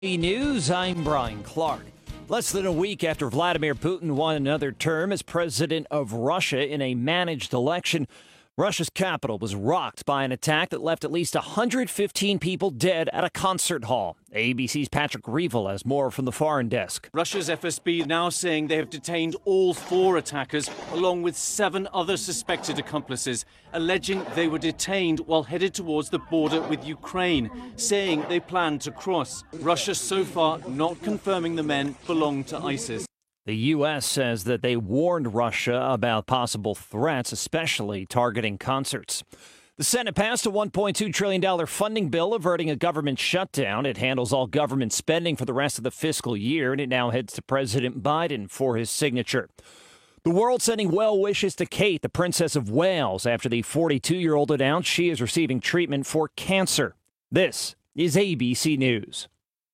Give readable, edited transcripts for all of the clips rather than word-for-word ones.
News, I'm Brian Clark. Less than a week after Vladimir Putin won another term as president of Russia in a managed election, Russia's capital was rocked by an attack that left at least 115 people dead at a concert hall. ABC's Patrick Reevell has more from the foreign desk. Russia's FSB now saying they have detained all 4 attackers, along with 7 other suspected accomplices, alleging they were detained while headed towards the border with Ukraine, saying they planned to cross. Russia so far not confirming the men belong to ISIS. The U.S. says that they warned Russia about possible threats, especially targeting concerts. The Senate passed a $1.2 trillion funding bill averting a government shutdown. It handles all government spending for the rest of the fiscal year, and it now heads to President Biden for his signature. The world sending well wishes to Kate, the Princess of Wales, after the 42-year-old announced she is receiving treatment for cancer. This is ABC News.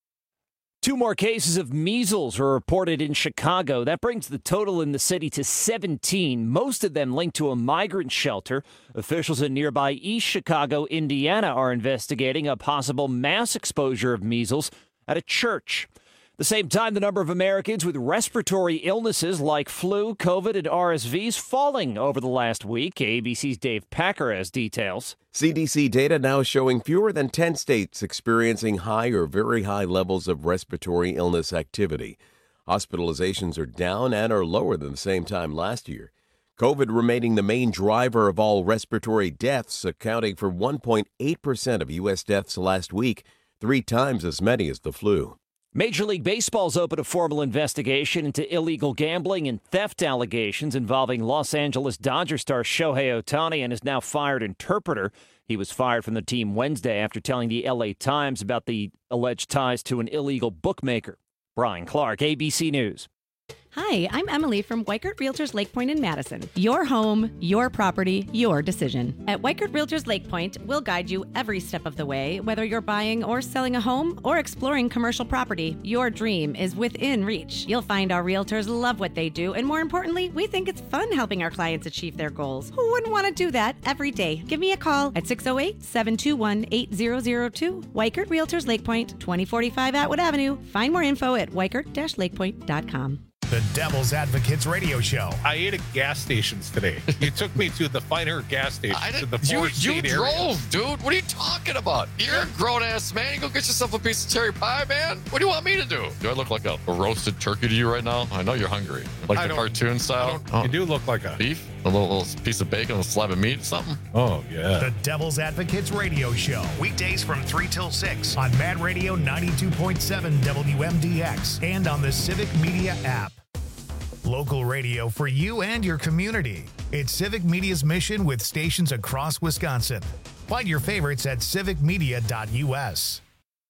2 more cases of measles were reported in Chicago. That brings the total in the city to 17, most of them linked to a migrant shelter. Officials in nearby East Chicago, Indiana, are investigating a possible mass exposure of measles at a church. At the same time, the number of Americans with respiratory illnesses like flu, COVID, and RSV is falling over the last week. ABC's Dave Packer has details. CDC data now showing fewer than 10 states experiencing high or very high levels of respiratory illness activity. Hospitalizations are down and are lower than the same time last year. COVID remaining the main driver of all respiratory deaths, accounting for 1.8% of U.S. deaths last week, 3 times as many as the flu. Major League Baseball's opened a formal investigation into illegal gambling and theft allegations involving Los Angeles Dodgers star Shohei Ohtani and his now fired interpreter. He was fired from the team Wednesday after telling the LA Times about the alleged ties to an illegal bookmaker. Brian Clark, ABC News. Hi, I'm Emily from Weichert Realtors Lake Point in Madison. Your home, your property, your decision. At Weichert Realtors Lake Point, we'll guide you every step of the way. Whether you're buying or selling a home or exploring commercial property, your dream is within reach. You'll find our realtors love what they do, and more importantly, we think it's fun helping our clients achieve their goals. Who wouldn't want to do that every day? Give me a call at 608-721-8002. Weichert Realtors Lake Point, 2045 Atwood Avenue. Find more info at weichert-lakepoint.com. The Devil's Advocates radio show. I ate at gas stations today. You took me to the finer gas stations in the You area. drove, dude. What are you talking about? You're a grown-ass man. You go get yourself a piece of cherry pie, man. What do you want me to do? Do I look like a roasted turkey to you right now? I know you're hungry. Like the cartoon style? You do look like a beef? A little piece of bacon, a slab of meat, something? Oh, yeah. The Devil's Advocates radio show. Weekdays from 3 till 6 on Mad Radio 92.7 WMDX and on the Civic Media app. Local radio for you and your community. It's Civic Media's mission with stations across Wisconsin. Find your favorites at civicmedia.us.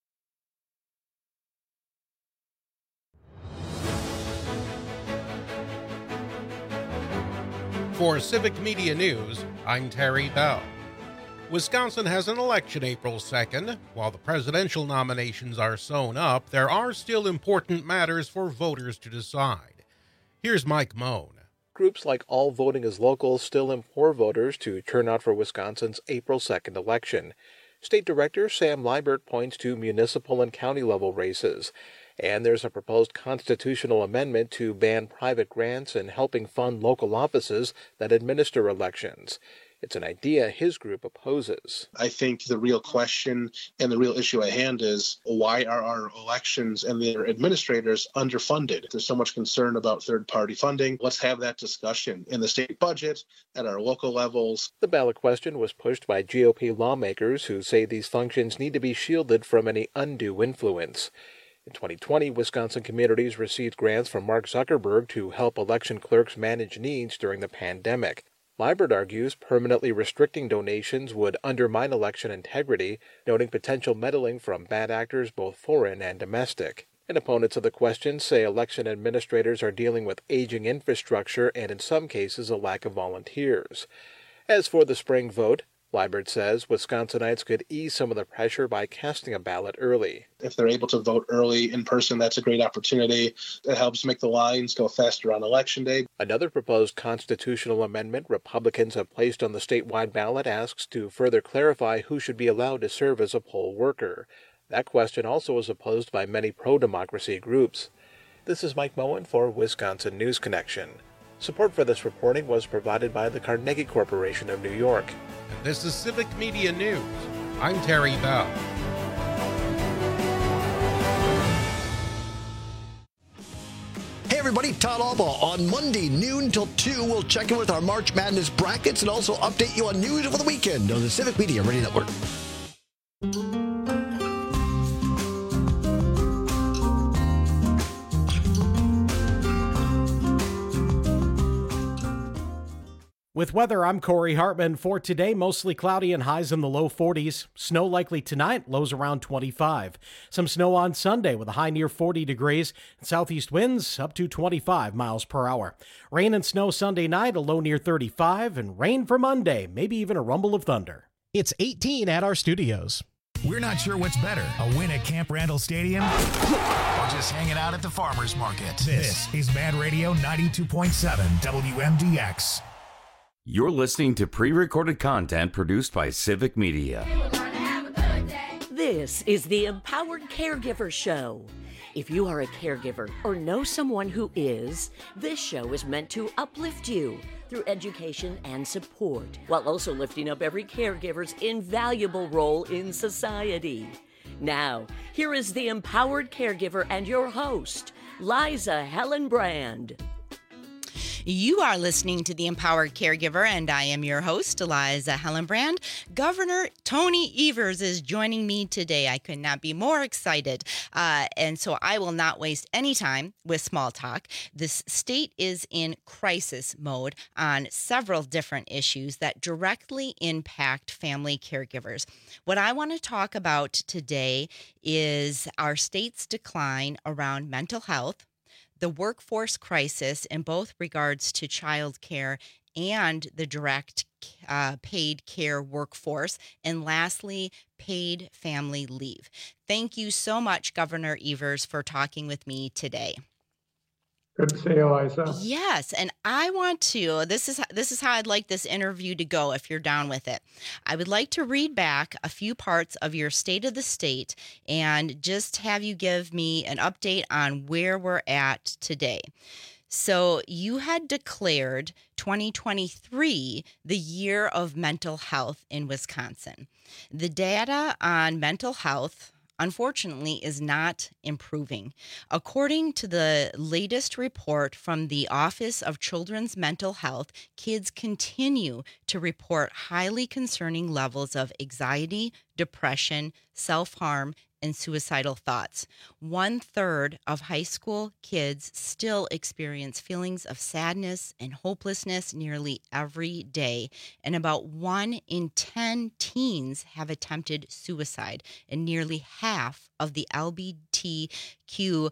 For Civic Media News, I'm Terry Bell. Wisconsin has an election April 2nd. While the presidential nominations are sewn up, there are still important matters for voters to decide. Here's Mike Moan. Groups like All Voting is Local still implore voters to turn out for Wisconsin's April 2nd election. State Director Sam Liebert points to municipal and county-level races. And there's a proposed constitutional amendment to ban private grants and helping fund local offices that administer elections. It's an idea his group opposes. I think the real question and the real issue at hand is, why are our elections and their administrators underfunded? There's so much concern about third-party funding. Let's have that discussion in the state budget, at our local levels. The ballot question was pushed by GOP lawmakers who say these functions need to be shielded from any undue influence. In 2020, Wisconsin communities received grants from Mark Zuckerberg to help election clerks manage needs during the pandemic. Liebert argues permanently restricting donations would undermine election integrity, noting potential meddling from bad actors both foreign and domestic. And opponents of the question say election administrators are dealing with aging infrastructure and in some cases a lack of volunteers. As for the spring vote, Liebert says Wisconsinites could ease some of the pressure by casting a ballot early. If they're able to vote early in person, that's a great opportunity. It helps make the lines go faster on Election Day. Another proposed constitutional amendment Republicans have placed on the statewide ballot asks to further clarify who should be allowed to serve as a poll worker. That question also was opposed by many pro-democracy groups. This is Mike Moen for Wisconsin News Connection. Support for this reporting was provided by the Carnegie Corporation of New York. And this is Civic Media News. I'm Terry Bell. Hey everybody, Todd Alba. On Monday, noon till 2, we'll check in with our March Madness brackets and also update you on news over the weekend on the Civic Media Radio Network. With weather, I'm Corey Hartman. For today, mostly cloudy and highs in the low 40s. Snow likely tonight, lows around 25. Some snow on Sunday with a high near 40 degrees. Southeast winds up to 25 miles per hour. Rain and snow Sunday night, a low near 35. And rain for Monday, maybe even a rumble of thunder. It's 18 at our studios. We're not sure what's better, a win at Camp Randall Stadium or just hanging out at the farmer's market. This is Mad Radio 92.7 WMDX. You're listening to pre-recorded content produced by Civic Media. This is the Empowered Caregiver Show. If you are a caregiver or know someone who is, this show is meant to uplift you through education and support, while also lifting up every caregiver's invaluable role in society. Now, here is the Empowered Caregiver and your host, Liza Helen Brand. You are listening to The Empowered Caregiver, and I am your host, Eliza Hellenbrand. Governor Tony Evers is joining me today. I could not be more excited, and so I will not waste any time with small talk. This state is in crisis mode on several different issues that directly impact family caregivers. What I want to talk about today is our state's decline around mental health, the workforce crisis in both regards to child care and the direct paid care workforce, and lastly, paid family leave. Thank you so much, Governor Evers, for talking with me today. Good to see you, Liza. Yes, and I want to, this is how I'd like this interview to go, if you're down with it. I would like to read back a few parts of your State of the State and just have you give me an update on where we're at today. So you had declared 2023 the year of mental health in Wisconsin. The data on mental health, unfortunately, is not improving. According to the latest report from the Office of Children's Mental Health, kids continue to report highly concerning levels of anxiety, depression, self-harm, and suicidal thoughts. 1/3 of high school kids still experience feelings of sadness and hopelessness nearly every day, and about 1 in 10 teens have attempted suicide, and nearly half of the LGBTQ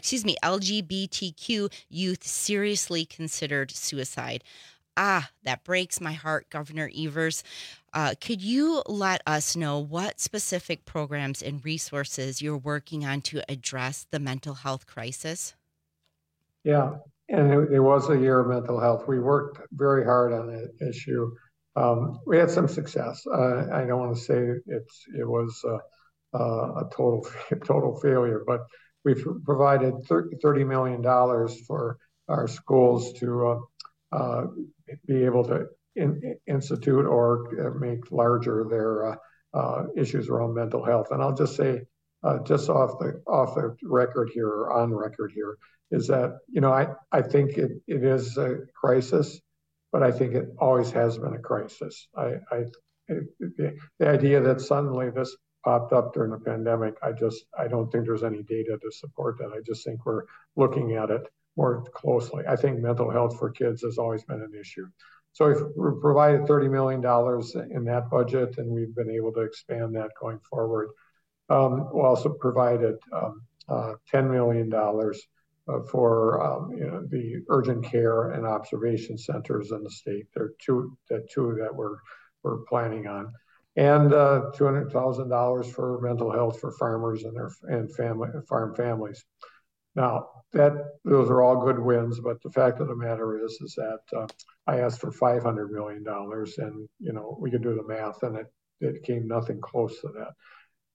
youth seriously considered suicide. That breaks my heart, Governor Evers. Could you let us know what specific programs and resources you're working on to address the mental health crisis? Yeah, and it was a year of mental health. We worked very hard on that issue. We had some success. I don't want to say it was a total failure, but we've provided $30 million for our schools to be able to institute or make larger their issues around mental health. And I'll just say, just off the record here, or on record here, is that, I think it is a crisis, but I think it always has been a crisis. The idea that suddenly this popped up during the pandemic, I don't think there's any data to support that. I just think we're looking at it more closely. I think mental health for kids has always been an issue. So we've provided $30 million in that budget, and we've been able to expand that going forward. We also provided $10 million for the urgent care and observation centers in the state. There are two that we're planning on, and $200,000 for mental health for farmers and farm families. Now, those are all good wins, but the fact of the matter is that I asked for $500 million, and we could do the math, and it came nothing close to that.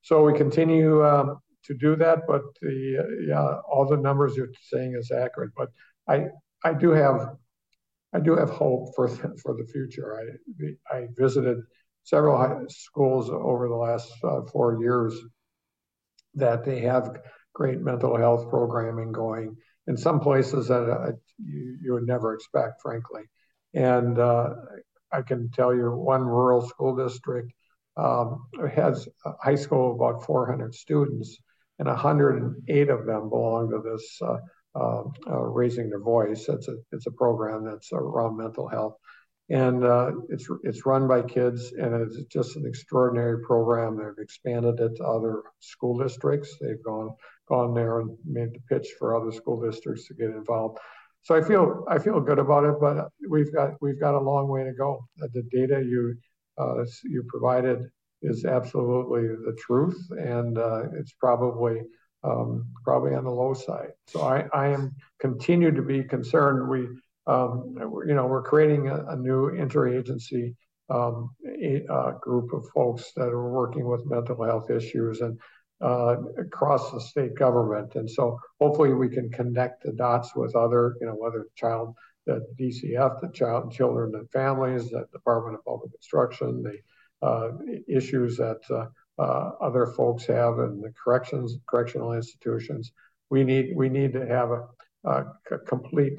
So we continue to do that, but all the numbers you're saying is accurate. But I do have hope for the future. I visited several high schools over the last 4 years that they have great mental health programming going in some places that you would never expect, frankly. And I can tell you one rural school district has a high school of about 400 students, and 108 of them belong to this Raising Their Voice. It's a program that's around mental health, and it's run by kids, and it's just an extraordinary program. They've expanded it to other school districts. They've gone there and made the pitch for other school districts to get involved. So I feel good about it, but we've got a long way to go. The data you provided is absolutely the truth, and it's probably on the low side. So I am continue to be concerned. We're creating a new interagency group of folks that are working with mental health issues and across the state government. And so hopefully we can connect the dots with other, whether the DCF, the Children and Families, the Department of Public Instruction, the issues that other folks have in the correctional institutions. We need to have a complete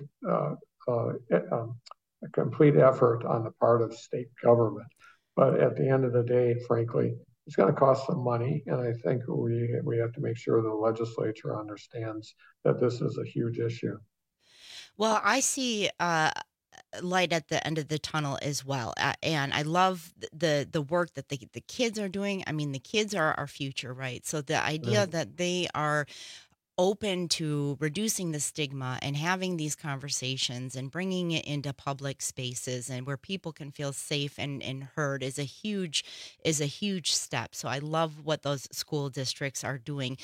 effort on the part of state government. But at the end of the day, frankly, it's going to cost some money, and I think we have to make sure the legislature understands that this is a huge issue. Well, I see light at the end of the tunnel as well, and I love the work that the kids are doing. I mean, the kids are our future, right? So the idea that they are open to reducing the stigma and having these conversations and bringing it into public spaces and where people can feel safe and heard is a huge step. So I love what those school districts are doing.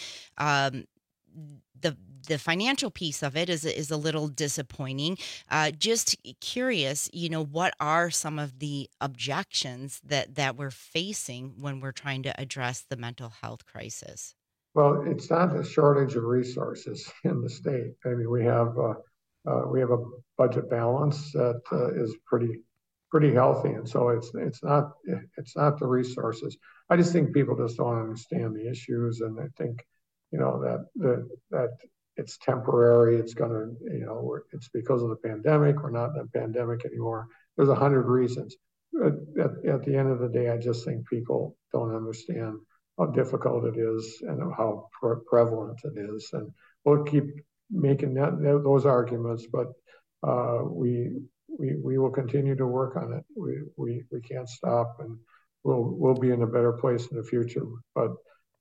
The financial piece of it is a little disappointing. Just curious, what are some of the objections that we're facing when we're trying to address the mental health crisis? Well, it's not a shortage of resources in the state. I mean, we have a budget balance that is pretty healthy, and so it's not the resources. I just think people just don't understand the issues, and I think that it's temporary. It's gonna it's because of the pandemic. We're not in a pandemic anymore. There's 100 reasons. At the end of the day, I just think people don't understand how difficult it is and how prevalent it is. And we'll keep making those arguments, but we will continue to work on it. We can't stop, and we'll be in a better place in the future. But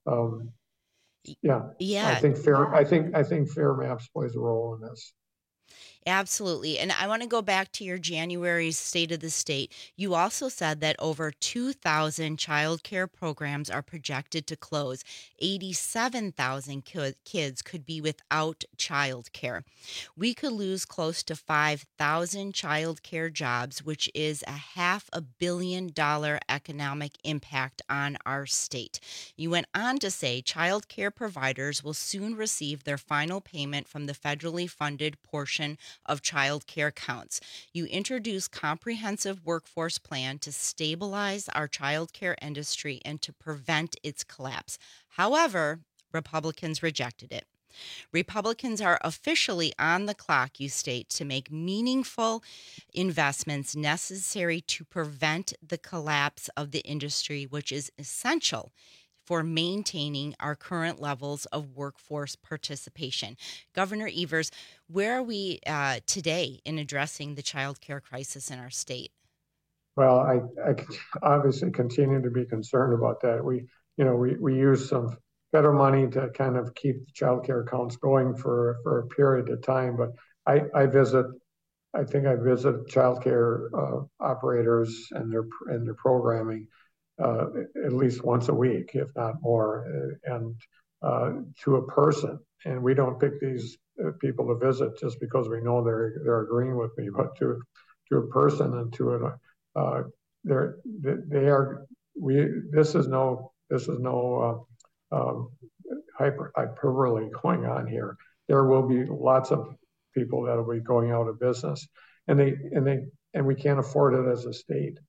I think Fair Maps plays a role in this. Absolutely. And I want to go back to your January State of the State. You also said that over 2,000 child care programs are projected to close. 87,000 kids could be without child care. We could lose close to 5,000 child care jobs, which is a $500 million economic impact on our state. You went on to say child care providers will soon receive their final payment from the federally funded portion of child care counts. You introduced comprehensive workforce plan to stabilize our child care industry and to prevent its collapse. However, Republicans rejected it. Republicans are officially on the clock, you state, to make meaningful investments necessary to prevent the collapse of the industry, which is essential for maintaining our current levels of workforce participation. Governor Evers, where are we today in addressing the child care crisis in our state? Well, I obviously continue to be concerned about that. We use some federal money to kind of keep the child care accounts going for a period of time, but I visit child care operators and their programming at least once a week, if not more, and to a person. And we don't pick these people to visit just because we know they're agreeing with me, but to a person and to this is no hyperbole going on here. There will be lots of people that will be going out of business, and we can't afford it as a state.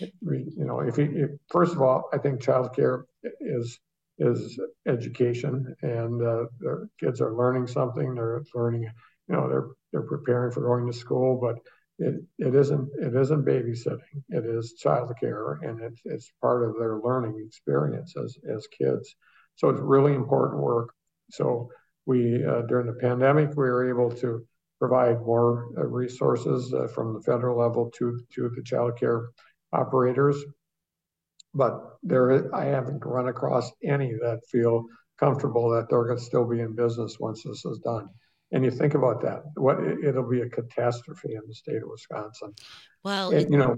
First of all, I think childcare is education, and the kids are learning something. They're learning, they're preparing for going to school, but it isn't babysitting. It is childcare, and it's part of their learning experience as kids. So it's really important work. So we during the pandemic, we were able to provide more resources from the federal level to the childcare operators. But I haven't run across any that feel comfortable that they're going to still be in business once this is done. And you think about that, it'll be a catastrophe in the state of Wisconsin. Well,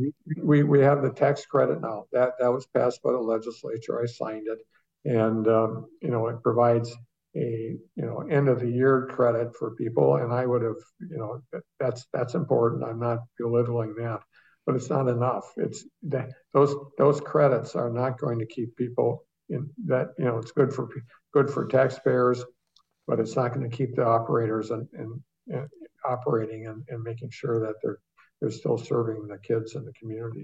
we have the tax credit now. That was passed by the legislature. I signed it, and it provides a end of the year credit for people. And I would have, that's important. I'm not belittling that, but it's not enough. It's that those credits are not going to keep people in that. It's good for taxpayers, but it's not going to keep the operators and operating and making sure that they're still serving the kids in the community.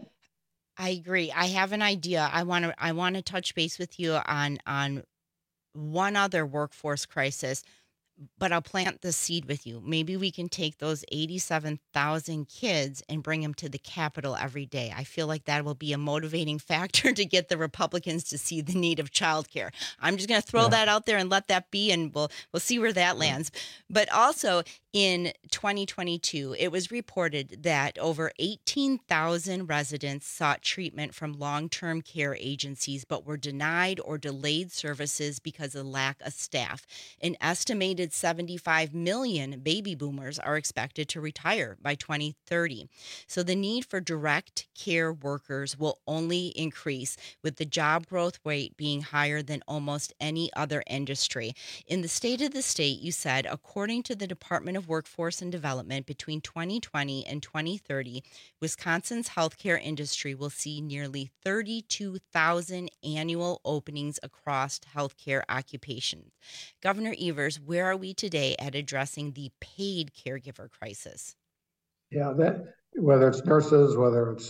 I agree. I have an idea. I want to touch base with you on one other workforce crisis, but I'll plant the seed with you. Maybe we can take those 87,000 kids and bring them to the Capitol every day. I feel like that will be a motivating factor to get the Republicans to see the need of childcare. I'm just going to throw that out there and let that be, and we'll see where that lands. But also in 2022, it was reported that over 18,000 residents sought treatment from long-term care agencies, but were denied or delayed services because of lack of staff. An estimated 75 million baby boomers are expected to retire by 2030. So the need for direct care workers will only increase, with the job growth rate being higher than almost any other industry. In the State of the State, you said, according to the Department of Workforce and Development, between 2020 and 2030, Wisconsin's healthcare industry will see nearly 32,000 annual openings across healthcare occupations. Governor Evers, where are we today at addressing the paid caregiver crisis? Yeah, that whether it's nurses, whether it's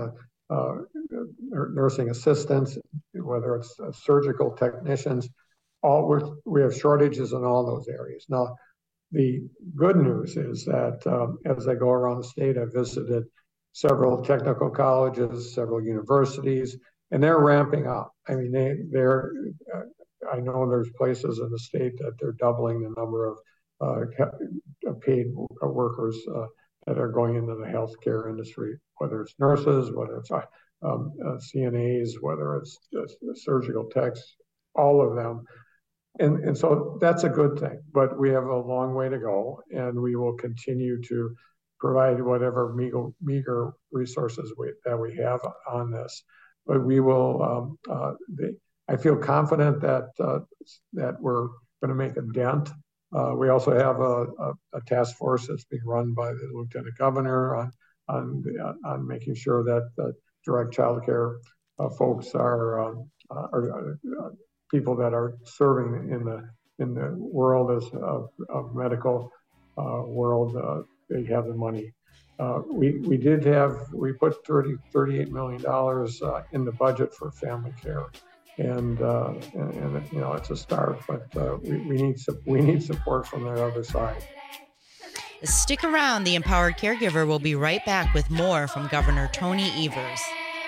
nursing assistants, whether it's surgical technicians, we have shortages in all those areas. Now, the good news is that as I go around the state, I visited several technical colleges, several universities, and they're ramping up. I mean, I know there's places in the state that they're doubling the number of paid workers that are going into the healthcare industry, whether it's nurses, whether it's CNAs, whether it's surgical techs, all of them. And so that's a good thing, but we have a long way to go, and we will continue to provide whatever meager resources that we have on this. But we will, I feel confident that we're going to make a dent. We also have a task force that's being run by the Lieutenant Governor on making sure that the direct child care folks are people that are serving in the world of medical world. They have the money. We put $38 million in the budget for family care, and it's a start, but we need support from the other side. Stick around. The Empowered Caregiver will be right back with more from Governor Tony Evers.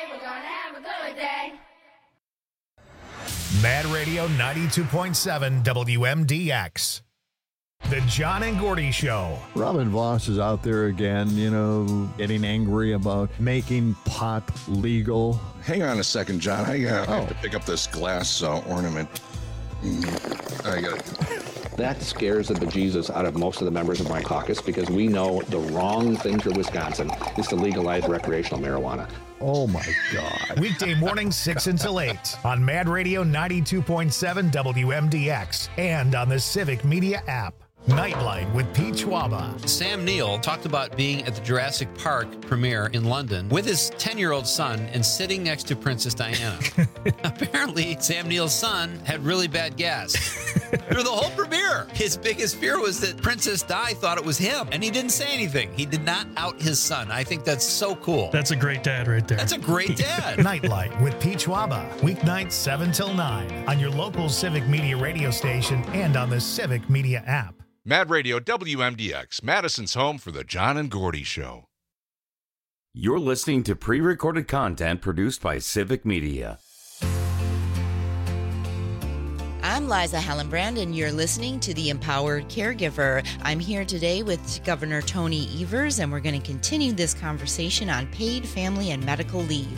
Mad Radio 92.7 WMDX. The John and Gordy Show. Robin Voss is out there again, getting angry about making pot legal. Hang on a second, John. I have to pick up this glass ornament. I got it. That scares the bejesus out of most of the members of my caucus, because we know the wrong thing for Wisconsin is to legalize recreational marijuana. Oh, my God. Weekday mornings 6 until 8 on Mad Radio 92.7 WMDX and on the Civic Media app. Nightlight with Pete Schwaba. Sam Neill talked about being at the Jurassic Park premiere in London with his 10-year-old son and sitting next to Princess Diana. Apparently, Sam Neill's son had really bad gas. Through the whole premiere, his biggest fear was that Princess Di thought it was him, and he didn't say anything. He did not out his son. I think that's so cool. That's a great dad right there. That's a great dad. Nightlight with Pete Schwaba. Weeknights 7 till 9 on your local Civic Media radio station and on the Civic Media app. Mad Radio WMDX, Madison's home for the John and Gordy Show. You're listening to pre-recorded content produced by Civic Media. I'm Liza Hallenbrand, and you're listening to The Empowered Caregiver. I'm here today with Governor Tony Evers, and we're going to continue this conversation on paid family and medical leave.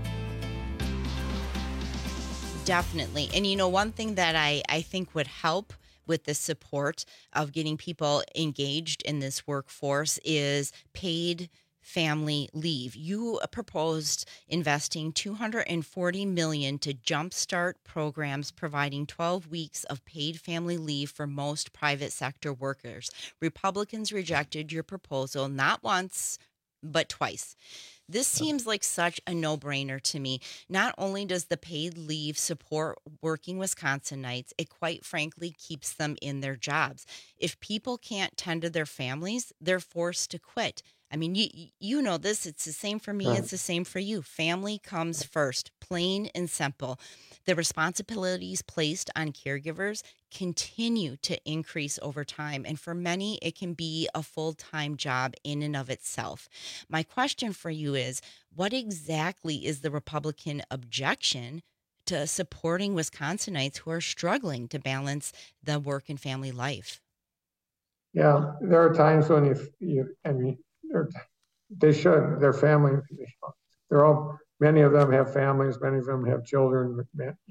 Definitely. And you know, one thing that I think would help with the support of getting people engaged in this workforce is paid family leave. You proposed investing $240 million to jumpstart programs providing 12 weeks of paid family leave for most private sector workers. Republicans rejected your proposal not once, but twice. This seems like such a no-brainer to me. Not only does the paid leave support working Wisconsinites, it quite frankly keeps them in their jobs. If people can't tend to their families, they're forced to quit. I mean, you know this. It's the same for me. Right. It's the same for you. Family comes first, plain and simple. The responsibilities placed on caregivers continue to increase over time. And for many, it can be a full-time job in and of itself. My question for you is, what exactly is the Republican objection to supporting Wisconsinites who are struggling to balance the work and family life? Yeah, there are times when they should, their family, many of them have families, many of them have children,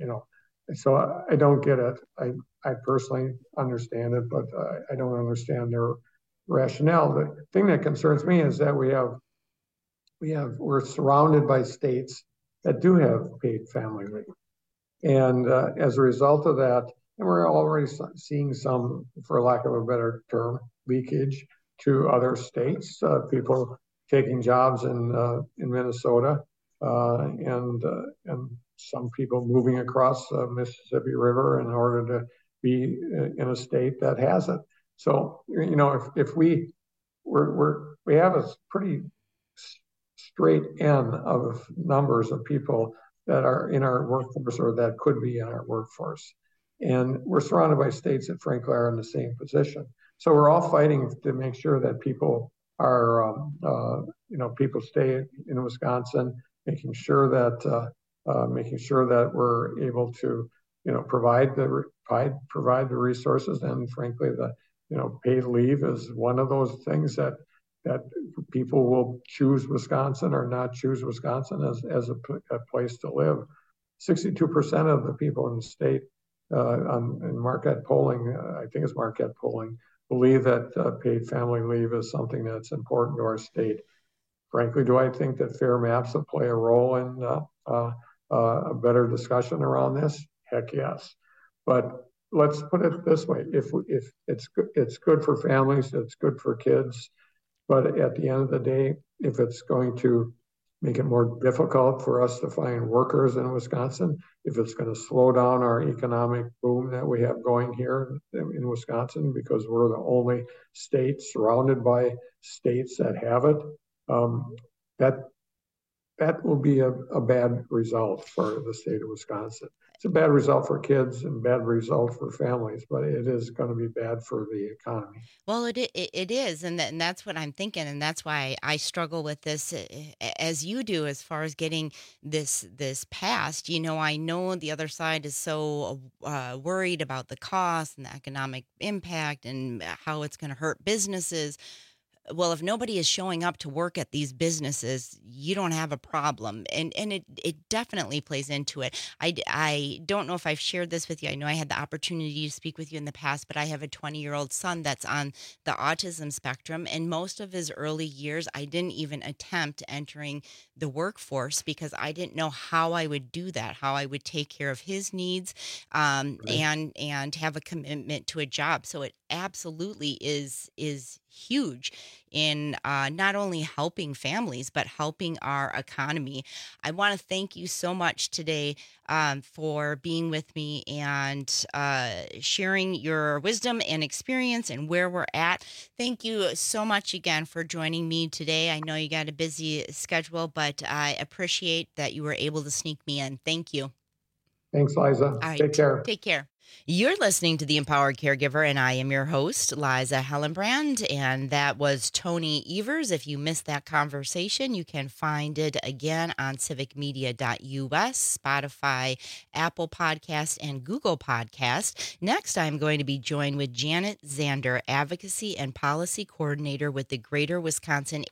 so I don't get it. I personally understand it, but I don't understand their rationale. The thing that concerns me is that we're surrounded by states that do have paid family leave. And as a result of that, and we're already seeing some, for lack of a better term, leakage to other states, people taking jobs in Minnesota, and some people moving across the Mississippi River in order to be in a state that has it. So, if we have a pretty straight end of numbers of people that are in our workforce or that could be in our workforce. And we're surrounded by states that frankly are in the same position. So we're all fighting to make sure that people are, people stay in Wisconsin, making sure that we're able to, provide the resources. And frankly, paid leave is one of those things that people will choose Wisconsin or not choose Wisconsin as a place to live. 62% of the people in the state in Marquette polling, I think it's Marquette polling, believe that paid family leave is something that's important to our state. Frankly, do I think that fair maps will play a role in a better discussion around this? Heck yes. But let's put it this way: if it's good for families, it's good for kids. But at the end of the day, if it's going to make it more difficult for us to find workers in Wisconsin, if it's going to slow down our economic boom that we have going here in Wisconsin, because we're the only state surrounded by states that have it, that will be a bad result for the state of Wisconsin. It's a bad result for kids and bad result for families, but it is going to be bad for the economy. Well, it is, and that's what I'm thinking, and that's why I struggle with this as you do as far as getting this passed. I know the other side is so worried about the cost and the economic impact and how it's going to hurt businesses. Well, if nobody is showing up to work at these businesses, you don't have a problem. And it definitely plays into it. I don't know if I've shared this with you. I know I had the opportunity to speak with you in the past, but I have a 20-year-old son that's on the autism spectrum. And most of his early years, I didn't even attempt entering the workforce because I didn't know how I would do that, how I would take care of his needs, right, and have a commitment to a job. So it absolutely is huge in not only helping families, but helping our economy. I want to thank you so much today for being with me and sharing your wisdom and experience and where we're at. Thank you so much again for joining me today. I know you got a busy schedule, but I appreciate that you were able to sneak me in. Thank you. Thanks, Liza. All right. Take care. Take care. You're listening to The Empowered Caregiver, and I am your host, Liza Hellenbrand, and that was Tony Evers. If you missed that conversation, you can find it again on civicmedia.us, Spotify, Apple Podcast, and Google Podcast. Next, I'm going to be joined with Janet Zander, Advocacy and Policy Coordinator with the Greater Wisconsin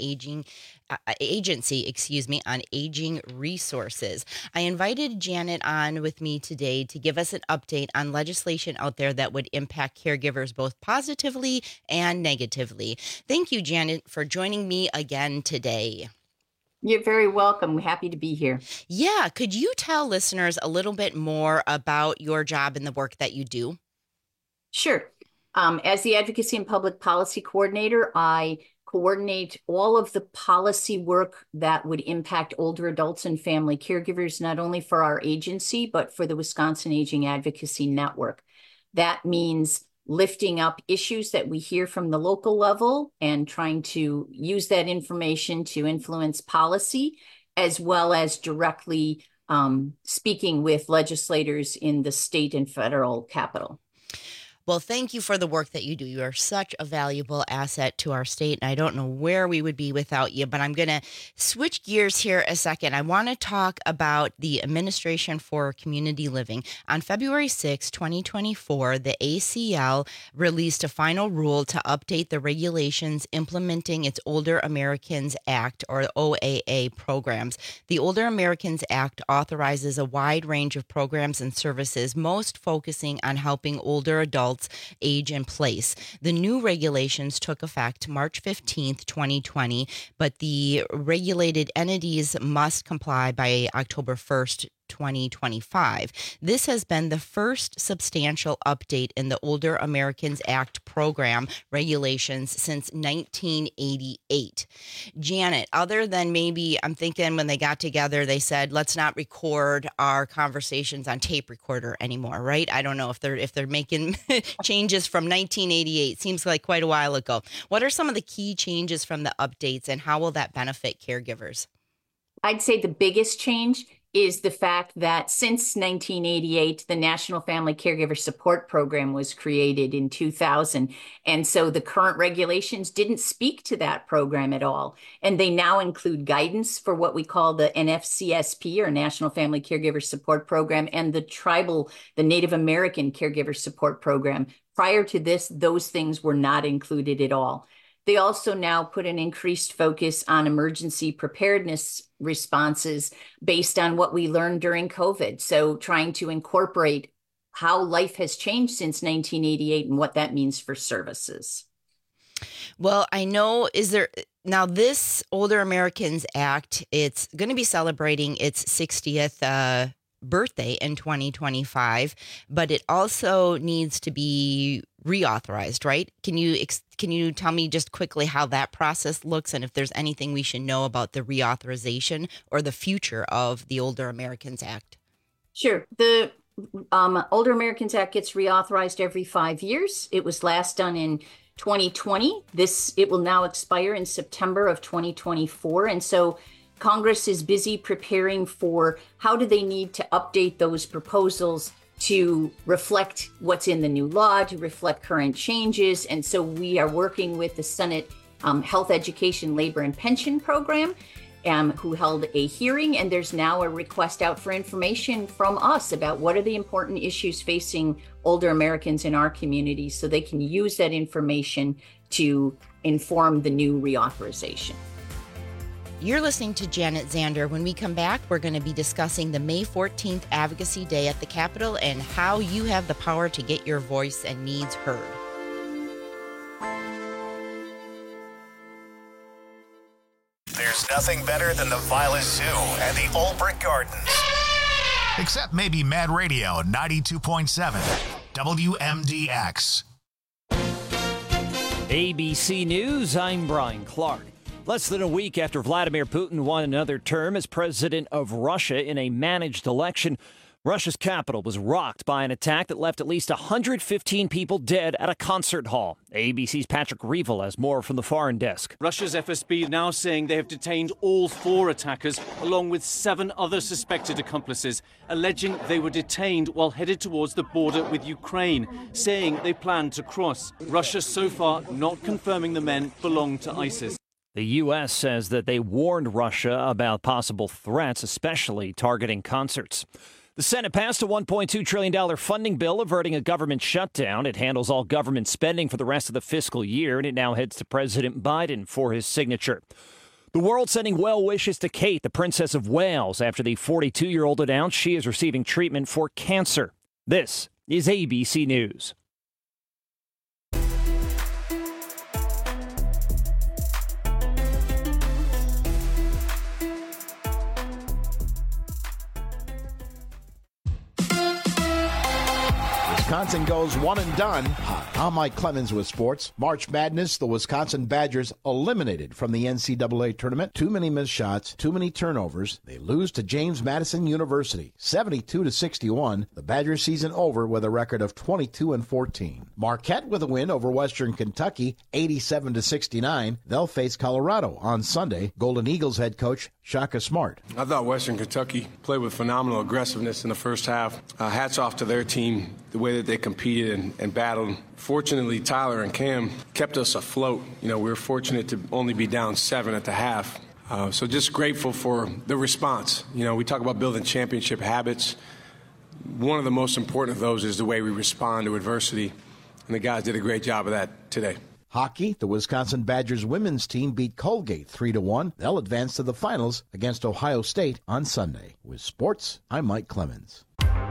Agency on Aging Resources. I invited Janet on with me today to give us an update on legislation out there that would impact caregivers both positively and negatively. Thank you, Janet, for joining me again today. You're very welcome. We're happy to be here. Yeah. Could you tell listeners a little bit more about your job and the work that you do? Sure. As the Advocacy and Public Policy Coordinator, I coordinate all of the policy work that would impact older adults and family caregivers, not only for our agency, but for the Wisconsin Aging Advocacy Network. That means lifting up issues that we hear from the local level and trying to use that information to influence policy, as well as directly speaking with legislators in the state and federal capital. Well, thank you for the work that you do. You are such a valuable asset to our state, and I don't know where we would be without you, but I'm going to switch gears here a second. I want to talk about the Administration for Community Living. On February 6, 2024, the ACL released a final rule to update the regulations implementing its Older Americans Act, or OAA, programs. The Older Americans Act authorizes a wide range of programs and services, most focusing on helping older adults age in place. The new regulations took effect March 15th, 2020, but the regulated entities must comply by October 1st, 2025. This has been the first substantial update in the Older Americans Act program regulations since 1988. Janet, other than maybe, I'm thinking when they got together, they said, let's not record our conversations on tape recorder anymore, right? I don't know if they're making changes from 1988. Seems like quite a while ago. What are some of the key changes from the updates, and how will that benefit caregivers? I'd say the biggest change is the fact that since 1988, the National Family Caregiver Support Program was created in 2000. And so the current regulations didn't speak to that program at all. And they now include guidance for what we call the NFCSP, or National Family Caregiver Support Program, and the Native American Caregiver Support Program. Prior to this, those things were not included at all. They also now put an increased focus on emergency preparedness responses based on what we learned during COVID. So trying to incorporate how life has changed since 1988 and what that means for services. Well, I know, now this Older Americans Act, it's going to be celebrating its 60th birthday in 2025, but it also needs to be reauthorized, right? Can you tell me just quickly how that process looks, and if there's anything we should know about the reauthorization or the future of the Older Americans Act? Sure. The Older Americans Act gets reauthorized every 5 years. It was last done in 2020. It will now expire in September of 2024. And so Congress is busy preparing for how do they need to update those proposals to reflect what's in the new law, to reflect current changes. And so we are working with the Senate Health, Education, Labor, and Pension Program, who held a hearing. And there's now a request out for information from us about what are the important issues facing older Americans in our communities, so they can use that information to inform the new reauthorization. You're listening to Janet Zander. When we come back, we're going to be discussing the May 14th Advocacy Day at the Capitol and how you have the power to get your voice and needs heard. There's nothing better than the Violet Zoo and the Olbrich Gardens. Except maybe Mad Radio 92.7 WMDX. ABC News, I'm Brian Clark. Less than a week after Vladimir Putin won another term as president of Russia in a managed election, Russia's capital was rocked by an attack that left at least 115 people dead at a concert hall. ABC's Patrick Reevell has more from the foreign desk. Russia's FSB now saying they have detained all 4 attackers, along with 7 other suspected accomplices, alleging they were detained while headed towards the border with Ukraine, saying they planned to cross. Russia so far not confirming the men belong to ISIS. The U.S. says that they warned Russia about possible threats, especially targeting concerts. The Senate passed a $1.2 trillion funding bill averting a government shutdown. It handles all government spending for the rest of the fiscal year, and it now heads to President Biden for his signature. The world sending well wishes to Kate, the Princess of Wales, after the 42-year-old announced she is receiving treatment for cancer. This is ABC News. Wisconsin goes one and done. Hi, I'm Mike Clemens with sports. March Madness, the Wisconsin Badgers eliminated from the NCAA tournament. Too many missed shots, too many turnovers. They lose to James Madison University, 72-61. The Badgers season over with a record of 22-14. Marquette with a win over Western Kentucky, 87-69. They'll face Colorado on Sunday. Golden Eagles head coach Shaka Smart. I thought Western Kentucky played with phenomenal aggressiveness in the first half. Hats off to their team, the way that they competed and battled. Fortunately, Tyler and Cam kept us afloat. We were fortunate to only be down 7 at the half. So just grateful for the response. We talk about building championship habits. One of the most important of those is the way we respond to adversity, and the guys did a great job of that today. Hockey, the Wisconsin Badgers women's team beat Colgate 3-1. They'll advance to the finals against Ohio State on Sunday. With sports, I'm Mike Clemens.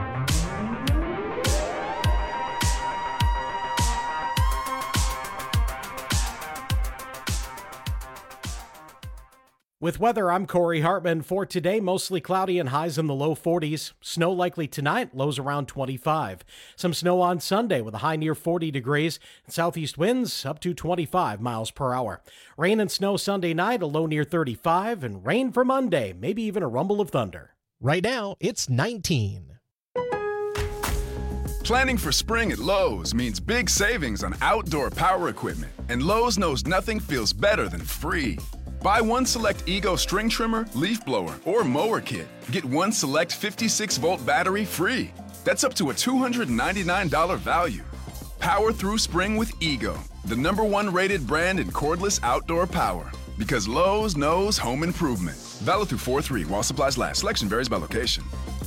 With weather, I'm Corey Hartman. For today, mostly cloudy and highs in the low 40s. Snow likely tonight, lows around 25. Some snow on Sunday with a high near 40 degrees. And southeast winds up to 25 miles per hour. Rain and snow Sunday night, a low near 35. And rain for Monday, maybe even a rumble of thunder. Right now, it's 19. Planning for spring at Lowe's means big savings on outdoor power equipment. And Lowe's knows nothing feels better than free. Buy one select Ego string trimmer, leaf blower, or mower kit. Get one select 56-volt battery free. That's up to a $299 value. Power through spring with Ego, the #1 rated brand in cordless outdoor power. Because Lowe's knows home improvement. Valid through 4/3 while supplies last. Selection varies by location.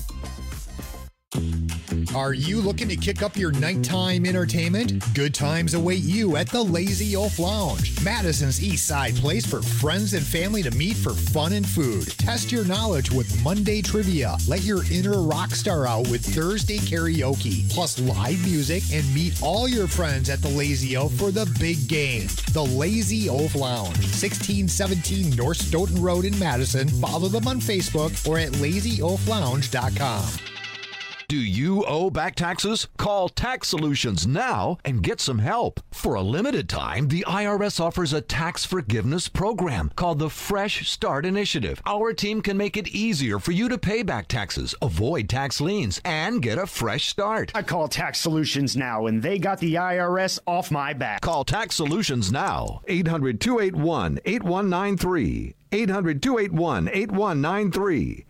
Are you looking to kick up your nighttime entertainment? Good times await you at the Lazy Oaf Lounge, Madison's East Side place for friends and family to meet for fun and food. Test your knowledge with Monday trivia. Let your inner rock star out with Thursday karaoke, plus live music, and meet all your friends at the Lazy Oaf for the big game. The Lazy Oaf Lounge, 1617 North Stoughton Road in Madison. Follow them on Facebook or at lazyoaflounge.com. Do you owe back taxes? Call Tax Solutions now and get some help. For a limited time, the IRS offers a tax forgiveness program called the Fresh Start Initiative. Our team can make it easier for you to pay back taxes, avoid tax liens, and get a fresh start. I call Tax Solutions now, and they got the IRS off my back. Call Tax Solutions now. 800-281-8193. 800-281-8193.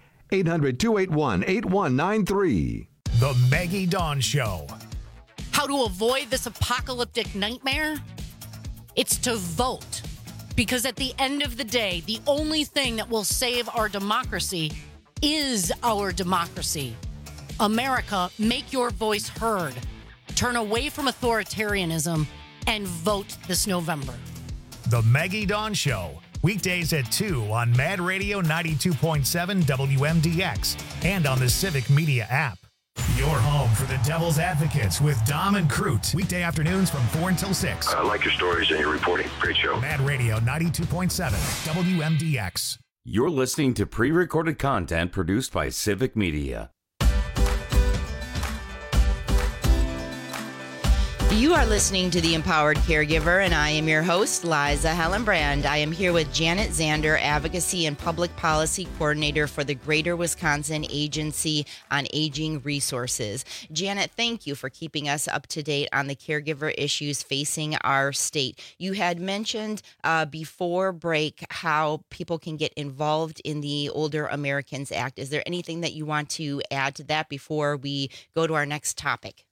800-281-8193. The Maggie Dawn Show. How to avoid this apocalyptic nightmare? It's to vote. Because at the end of the day, the only thing that will save our democracy is our democracy. America, make your voice heard. Turn away from authoritarianism and vote this November. The Maggie Dawn Show. Weekdays at 2 on Mad Radio 92.7 WMDX and on the Civic Media app. Your home for the Devil's Advocates with Dom and Crute. Weekday afternoons from 4 until 6. I like your stories and your reporting. Great show. Mad Radio 92.7 WMDX. You're listening to pre-recorded content produced by Civic Media. You are listening to The Empowered Caregiver, and I am your host, Liza Hellenbrand. I am here with Janet Zander, Advocacy and Public Policy Coordinator for the Greater Wisconsin Agency on Aging Resources. Janet, thank you for keeping us up to date on the caregiver issues facing our state. You had mentioned before break how people can get involved in the Older Americans Act. Is there anything that you want to add to that before we go to our next topic?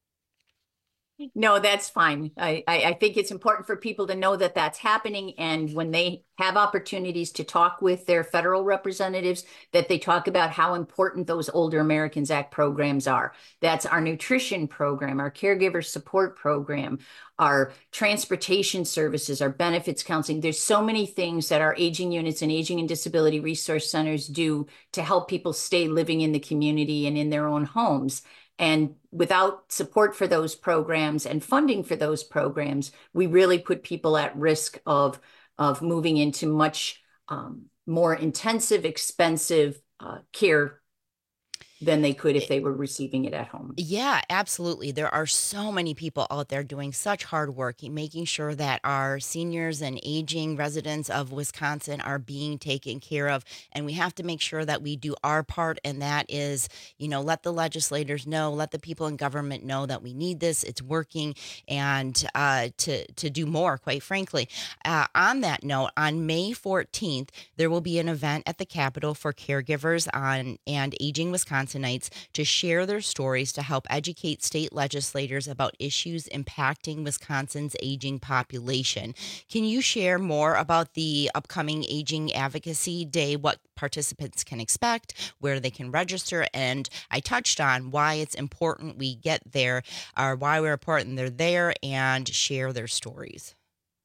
No, that's fine. I think it's important for people to know that that's happening. And when they have opportunities to talk with their federal representatives, that they talk about how important those Older Americans Act programs are. That's our nutrition program, our caregiver support program, our transportation services, our benefits counseling. There's so many things that our aging units and aging and disability resource centers do to help people stay living in the community and in their own homes. And without support for those programs and funding for those programs, we really put people at risk of moving into much more intensive, expensive care than they could if they were receiving it at home. Yeah, absolutely. There are so many people out there doing such hard work, making sure that our seniors and aging residents of Wisconsin are being taken care of. And we have to make sure that we do our part. And that is, let the legislators know, let the people in government know that we need this, it's working, and to do more, quite frankly. On that note, on May 14th, there will be an event at the Capitol for caregivers and aging Wisconsinites to share their stories to help educate state legislators about issues impacting Wisconsin's aging population. Can you share more about the upcoming Aging Advocacy Day, what participants can expect, where they can register? And I touched on why it's important we get there, or why we're important they're there, and share their stories.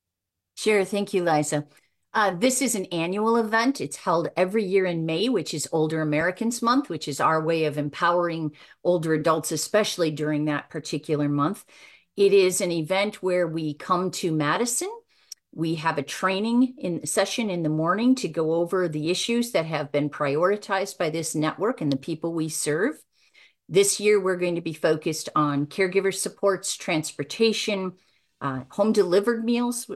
Sure. Thank you, Liza. This is an annual event. It's held every year in May, which is Older Americans Month, which is our way of empowering older adults, especially during that particular month. It is an event where we come to Madison. We have a training session in the morning to go over the issues that have been prioritized by this network and the people we serve. This year, we're going to be focused on caregiver supports, transportation, home delivered meals,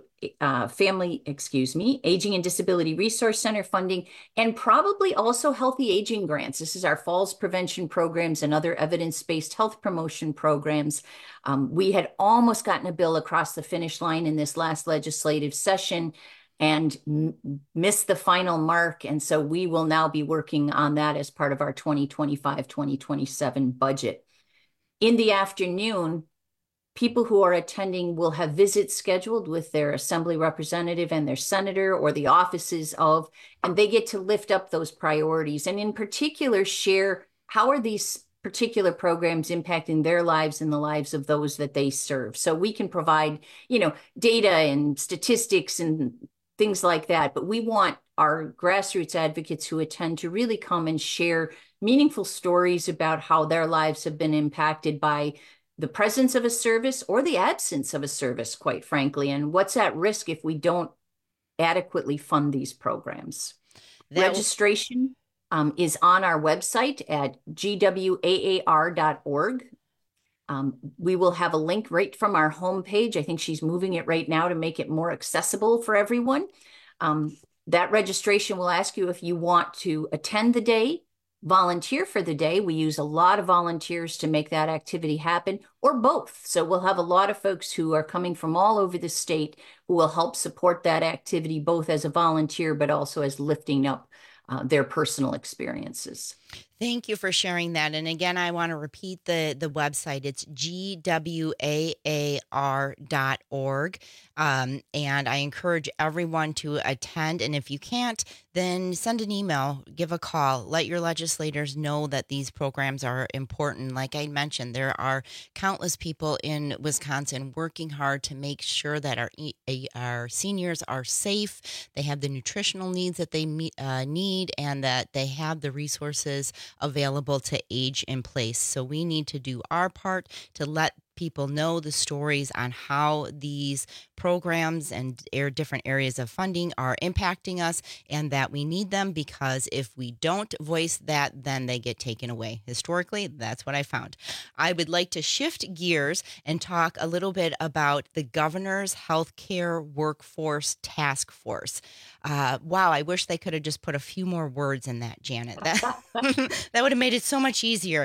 Aging and Disability Resource Center funding, and probably also healthy aging grants. This is our falls prevention programs and other evidence-based health promotion programs. We had almost gotten a bill across the finish line in this last legislative session and missed the final mark. And so we will now be working on that as part of our 2025-2027 budget. In the afternoon, people who are attending will have visits scheduled with their assembly representative and their senator or the offices of, and they get to lift up those priorities and in particular share how are these particular programs impacting their lives and the lives of those that they serve. So we can provide, data and statistics and things like that, but we want our grassroots advocates who attend to really come and share meaningful stories about how their lives have been impacted by the presence of a service or the absence of a service, quite frankly, and what's at risk if we don't adequately fund these programs. Registration is on our website at gwaar.org. We will have a link right from our homepage. I think she's moving it right now to make it more accessible for everyone. That registration will ask you if you want to attend the day, volunteer for the day. We use a lot of volunteers to make that activity happen, or both. So we'll have a lot of folks who are coming from all over the state who will help support that activity, both as a volunteer, but also as lifting up their personal experiences. Thank you for sharing that. And again, I want to repeat the website. It's gwaar.org. And I encourage everyone to attend. And if you can't, then send an email, give a call, let your legislators know that these programs are important. Like I mentioned, there are countless people in Wisconsin working hard to make sure that our seniors are safe, they have the nutritional needs that they need, and that they have the resources available to age in place. So we need to do our part to let people know the stories on how these programs and different areas of funding are impacting us, and that we need them, because if we don't voice that, then they get taken away. Historically, that's what I found. I would like to shift gears and talk a little bit about the governor's healthcare workforce task force. Wow, I wish they could have just put a few more words in that, Janet. That, that would have made it so much easier.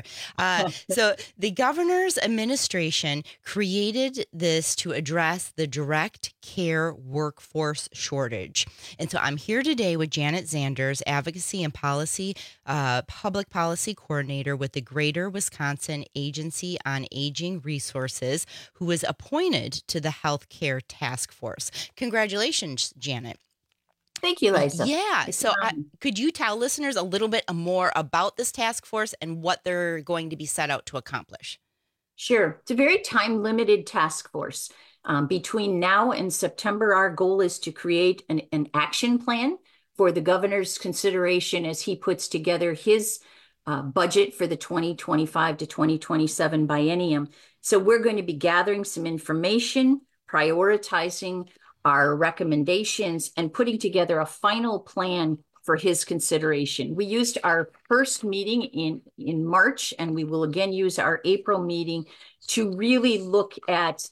So the governor's administration created this to address the direct care workforce shortage. And so I'm here today with Janet Zanders, Advocacy and Policy, Public Policy Coordinator with the Greater Wisconsin Agency on Aging Resources, who was appointed to the Healthcare Task Force. Congratulations, Janet. Thank you, Lisa. Yeah. So could you tell listeners a little bit more about this task force and what they're going to be set out to accomplish? Sure. It's a very time-limited task force. Between now and September, our goal is to create an action plan for the governor's consideration as he puts together his budget for the 2025 to 2027 biennium. So we're going to be gathering some information, prioritizing our recommendations, and putting together a final plan for his consideration. We used our first meeting in March, and we will again use our April meeting to really look at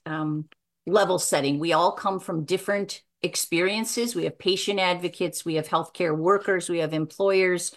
level setting. We all come from different experiences. We have patient advocates, we have healthcare workers, we have employers,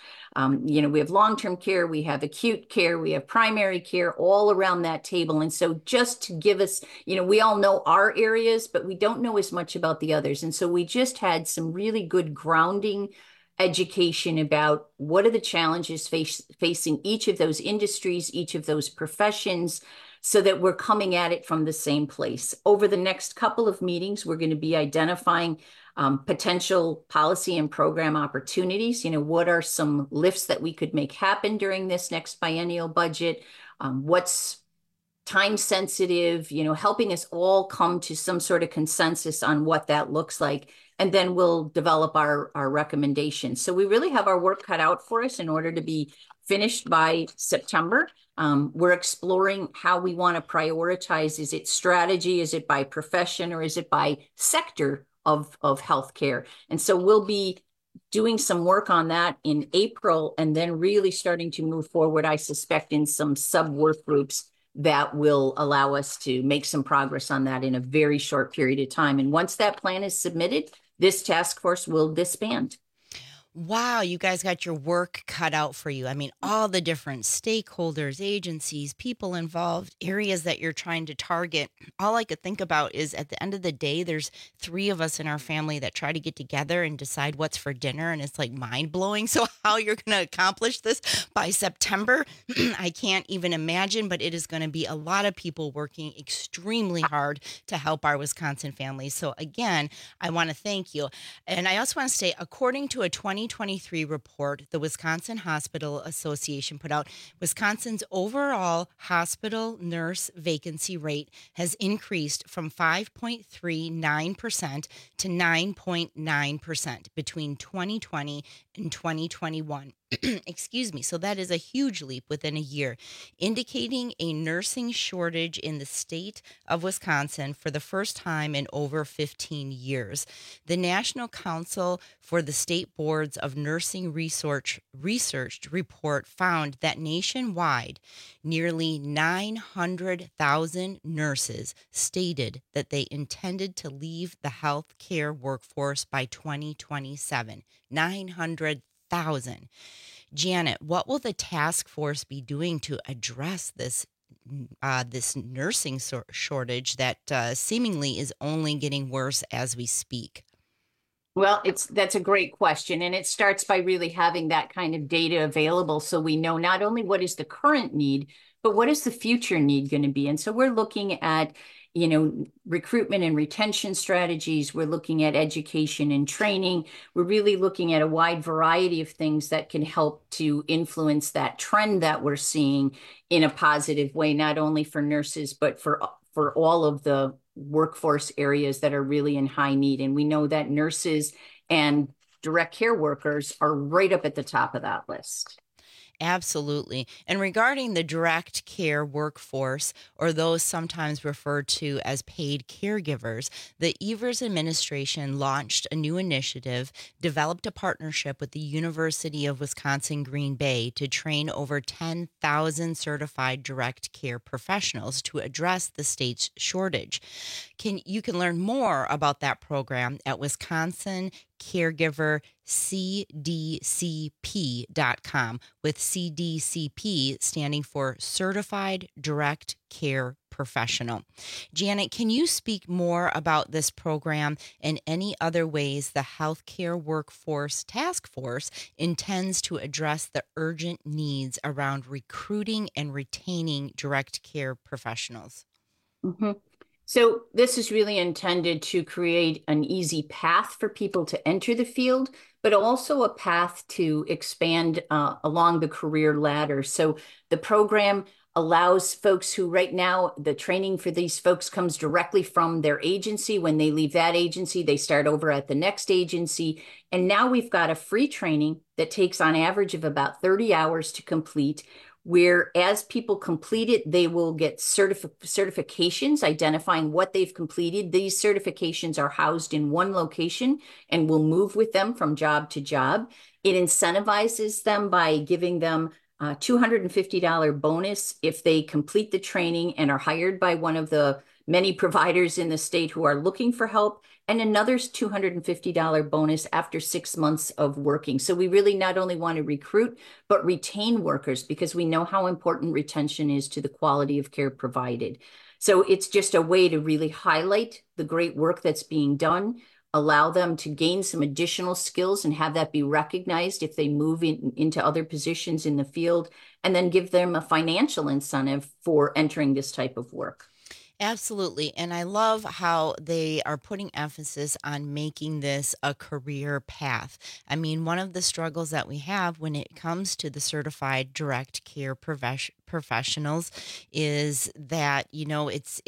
we have long-term care, we have acute care, we have primary care, all around that table. And so just to give us, we all know our areas, but we don't know as much about the others. And so we just had some really good grounding education about what are the challenges facing each of those industries, each of those professions, so that we're coming at it from the same place. Over the next couple of meetings, we're going to be identifying potential policy and program opportunities. What are some lifts that we could make happen during this next biennial budget? What's time sensitive, helping us all come to some sort of consensus on what that looks like. And then we'll develop our recommendations. So we really have our work cut out for us in order to be finished by September. We're exploring how we want to prioritize. Is it strategy? Is it by profession? Or is it by sector of healthcare? And so we'll be doing some work on that in April, and then really starting to move forward, I suspect, in some sub-work groups that will allow us to make some progress on that in a very short period of time. And once that plan is submitted, this task force will disband. Wow, you guys got your work cut out for you. I mean, all the different stakeholders, agencies, people involved, areas that you're trying to target. All I could think about is at the end of the day, there's 3 of us in our family that try to get together and decide what's for dinner. And it's like mind blowing. So how you're going to accomplish this by September, I can't even imagine, but it is going to be a lot of people working extremely hard to help our Wisconsin families. So again, I want to thank you. And I also want to say, according to a 2023 report the Wisconsin Hospital Association put out, Wisconsin's overall hospital nurse vacancy rate has increased from 5.39% to 9.9% between 2020 and 2021. Excuse me. So that is a huge leap within a year, indicating a nursing shortage in the state of Wisconsin for the first time in over 15 years. The National Council for the State Boards of Nursing researched report found that nationwide, nearly 900,000 nurses stated that they intended to leave the healthcare workforce by 2027. 900,000. Janet, what will the task force be doing to address this nursing shortage that seemingly is only getting worse as we speak? Well, that's a great question. And it starts by really having that kind of data available so we know not only what is the current need, but what is the future need going to be? And so we're looking at recruitment and retention strategies. We're looking at education and training. We're really looking at a wide variety of things that can help to influence that trend that we're seeing in a positive way, not only for nurses, but for all of the workforce areas that are really in high need. And we know that nurses and direct care workers are right up at the top of that list. Absolutely. And regarding the direct care workforce, or those sometimes referred to as paid caregivers, the Evers administration launched a new initiative, developed a partnership with the University of Wisconsin-Green Bay to train over 10,000 certified direct care professionals to address the state's shortage. You can learn more about that program at WisconsinCaregiverCDCP.com, with CDCP standing for Certified Direct Care Professional. Janet, can you speak more about this program and any other ways the Healthcare Workforce Task Force intends to address the urgent needs around recruiting and retaining direct care professionals? Mm-hmm. So this is really intended to create an easy path for people to enter the field, but also a path to expand along the career ladder. So the program allows folks who right now, the training for these folks comes directly from their agency. When they leave that agency, they start over at the next agency. And now we've got a free training that takes on average of about 30 hours to complete, where as people complete it, they will get certifications identifying what they've completed. These certifications are housed in one location and will move with them from job to job. It incentivizes them by giving them a $250 bonus if they complete the training and are hired by one of the many providers in the state who are looking for help, and another $250 bonus after 6 months of working. So we really not only want to recruit, but retain workers, because we know how important retention is to the quality of care provided. So it's just a way to really highlight the great work that's being done, allow them to gain some additional skills and have that be recognized if they move into other positions in the field, and then give them a financial incentive for entering this type of work. Absolutely. And I love how they are putting emphasis on making this a career path. I mean, one of the struggles that we have when it comes to the certified direct care professionals is that, you know, it's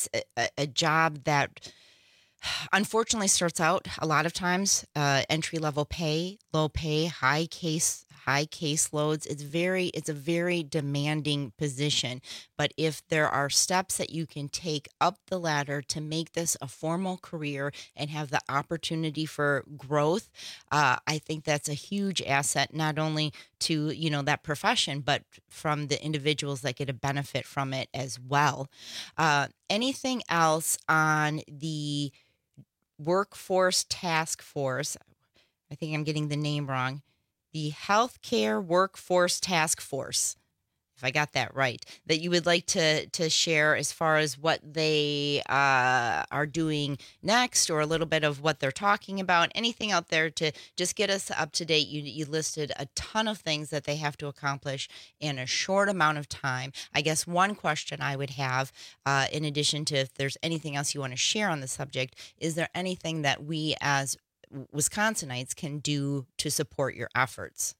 a job that unfortunately starts out a lot of times entry-level pay, low pay, high caseloads. It's a very demanding position. But if there are steps that you can take up the ladder to make this a formal career and have the opportunity for growth, I think that's a huge asset, not only to, you know, that profession, but from the individuals that get a benefit from it as well. Anything else on the Workforce Task Force? I think I'm getting the name wrong. The Healthcare Workforce Task Force, if I got that right, that you would like to share as far as what they are doing next, or a little bit of what they're talking about, anything out there to just get us up to date. You listed a ton of things that they have to accomplish in a short amount of time. I guess one question I would have, in addition to if there's anything else you want to share on the subject, is there anything that we as Wisconsinites can do to support your efforts?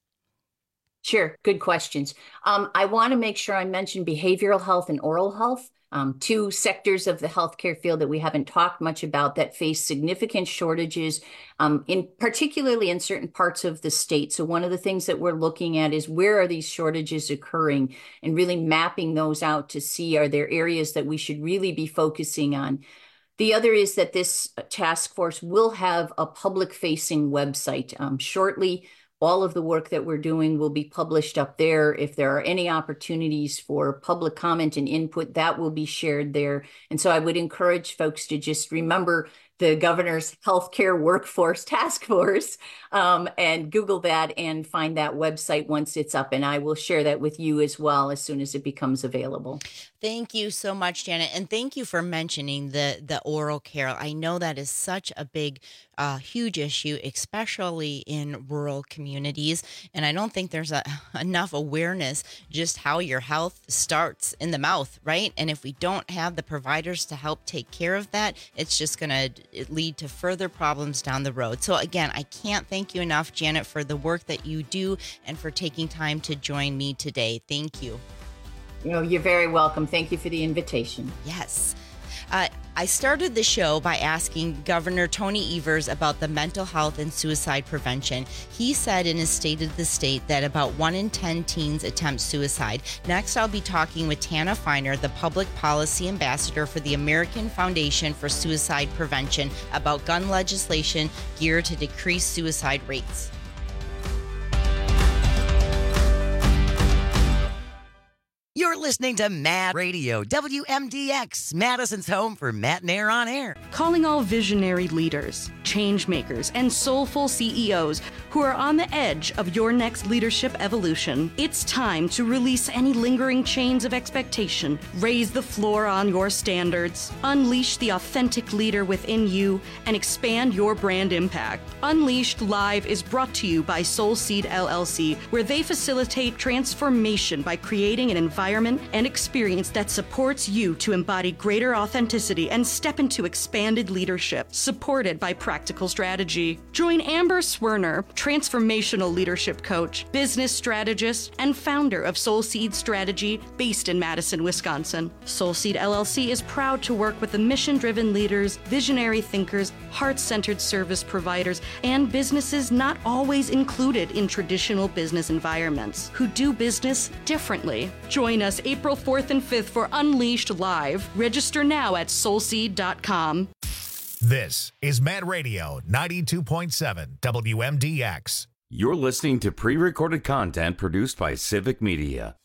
Sure. Good questions. I want to make sure I mention behavioral health and oral health, two sectors of the healthcare field that we haven't talked much about that face significant shortages, particularly in certain parts of the state. So one of the things that we're looking at is where are these shortages occurring, and really mapping those out to see, are there areas that we should really be focusing on. The other is that this task force will have a public-facing website shortly. All of the work that we're doing will be published up there. If there are any opportunities for public comment and input, that will be shared there. And so I would encourage folks to just remember the governor's Healthcare Workforce Task Force and Google that and find that website once it's up. And I will share that with you as well as soon as it becomes available. Thank you so much, Janet. And thank you for mentioning the oral care. I know that is such a big, huge issue, especially in rural communities. And I don't think there's enough awareness just how your health starts in the mouth, right? And if we don't have the providers to help take care of that, it's just going to lead to further problems down the road. So again, I can't thank you enough, Janet, for the work that you do and for taking time to join me today. Thank you. You're very welcome. Thank you for the invitation. Yes. I started the show by asking Governor Tony Evers about the mental health and suicide prevention. He said in his State of the State that about 1 in 10 teens attempt suicide. Next, I'll be talking with Tana Finer, the Public Policy Ambassador for the American Foundation for Suicide Prevention, about gun legislation geared to decrease suicide rates. You're listening to Mad Radio, WMDX, Madison's home for Matt and Air on Air. Calling all visionary leaders, change makers, and soulful CEOs who are on the edge of your next leadership evolution. It's time to release any lingering chains of expectation, raise the floor on your standards, unleash the authentic leader within you, and expand your brand impact. Unleashed Live is brought to you by Soulseed LLC, where they facilitate transformation by creating an environment and experience that supports you to embody greater authenticity and step into expanded leadership, supported by practical strategy. Join Amber Swerner, transformational leadership coach, business strategist, and founder of Soulseed Strategy, based in Madison, Wisconsin. Soulseed LLC is proud to work with the mission-driven leaders, visionary thinkers, heart-centered service providers, and businesses not always included in traditional business environments who do business differently. Join us April 4th and 5th for Unleashed Live. Register now at soulseed.com. This is Mad Radio 92.7 WMDX. You're listening to pre-recorded content produced by Civic Media.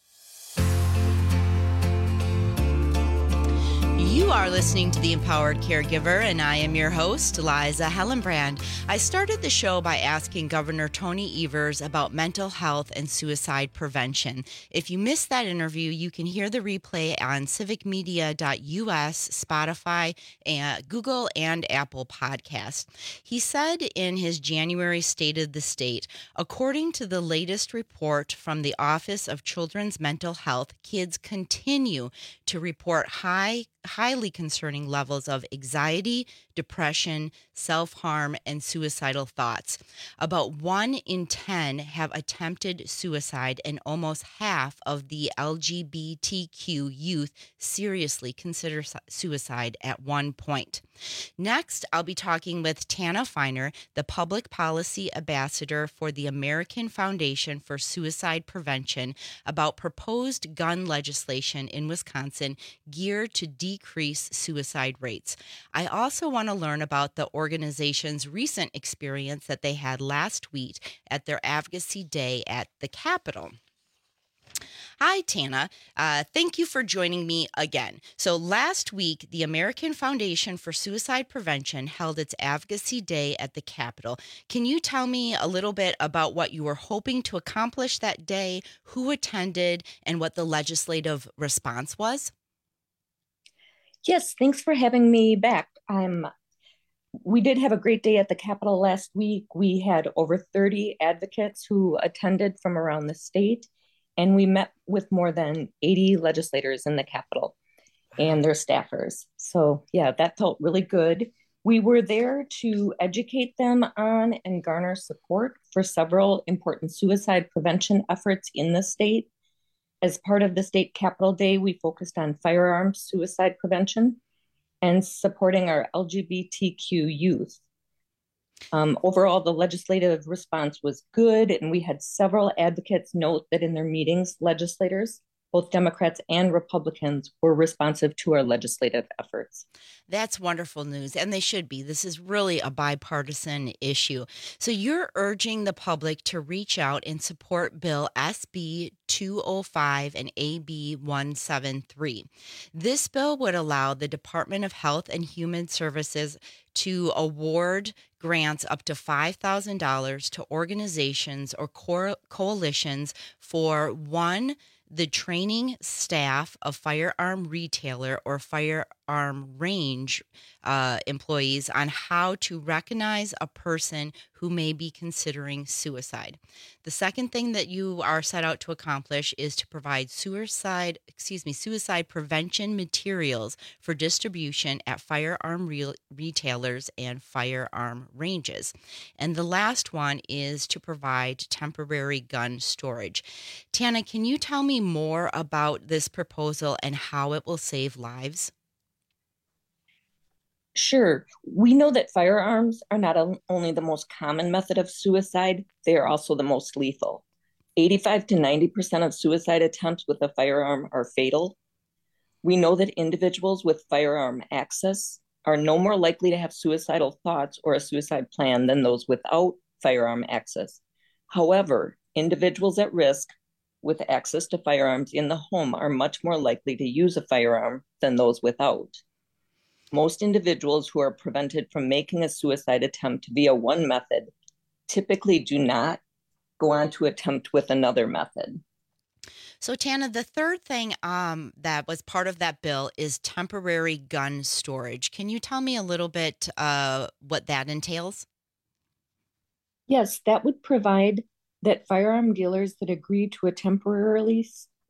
You are listening to The Empowered Caregiver, and I am your host, Liza Hellenbrand. I started the show by asking Governor Tony Evers about mental health and suicide prevention. If you missed that interview, you can hear the replay on civicmedia.us, Spotify, and Google and Apple Podcast. He said in his January State of the State, according to the latest report from the Office of Children's Mental Health, kids continue to report highly concerning levels of anxiety, depression, self-harm, and suicidal thoughts. About 1 in 10 have attempted suicide, and almost half of the LGBTQ youth seriously consider suicide at one point. Next, I'll be talking with Tana Finer, the Public Policy Ambassador for the American Foundation for Suicide Prevention, about proposed gun legislation in Wisconsin geared to decrease suicide rates. I also want to learn about the organization's recent experience that they had last week at their Advocacy Day at the Capitol. Hi, Tana. Thank you for joining me again. So last week, the American Foundation for Suicide Prevention held its Advocacy Day at the Capitol. Can you tell me a little bit about what you were hoping to accomplish that day, who attended, and what the legislative response was? Yes, thanks for having me back. We did have a great day at the Capitol last week. We had over 30 advocates who attended from around the state, and we met with more than 80 legislators in the Capitol and their staffers. So yeah, that felt really good. We were there to educate them on and garner support for several important suicide prevention efforts in the state. As part of the State Capitol Day, we focused on firearms suicide prevention and supporting our LGBTQ youth. Overall, the legislative response was good, and we had several advocates note that in their meetings, legislators, both Democrats and Republicans, were responsive to our legislative efforts. That's wonderful news, and they should be. This is really a bipartisan issue. So you're urging the public to reach out and support Bill SB 205 and AB 173. This bill would allow the Department of Health and Human Services to award grants up to $5,000 to organizations or coalitions for one, the training staff of firearm retailer or firearm range employees on how to recognize a person who may be considering suicide. The second thing that you are set out to accomplish is to provide suicide prevention materials for distribution at firearm retailers and firearm ranges. And the last one is to provide temporary gun storage. Tana, can you tell me more about this proposal and how it will save lives? Sure. We know that firearms are not only the most common method of suicide, they are also the most lethal. 85 to 90% of suicide attempts with a firearm are fatal. We know that individuals with firearm access are no more likely to have suicidal thoughts or a suicide plan than those without firearm access. However, individuals at risk with access to firearms in the home are much more likely to use a firearm than those without. Most individuals who are prevented from making a suicide attempt via one method typically do not go on to attempt with another method. So, Tana, the third thing that was part of that bill is temporary gun storage. Can you tell me a little bit what that entails? Yes, that would provide that firearm dealers that agree to temporarily